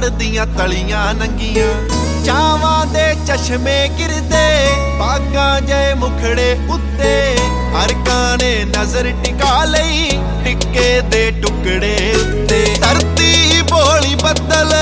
ਪਾਪੜ ਦੀਆਂ ਤਲੀਆਂ ਨੰਗੀਆਂ, ਚਾਵਾਂ ਦੇ ਚਸ਼ਮੇ ਗਿਰਦੇ, ਬਾਗਾਂ ਜੇ ਮੁਖੜੇ ਉੱਤੇ, ਅਰਕਾਂ ਨੇ ਨਜ਼ਰ ਟਿਕਾ ਲਈ ਟਿੱਕੇ ਦੇ ਟੁਕੜੇ ਉੱਤੇ। ਧਰਤੀ ਬੋਲੀ ਬੱਦਲ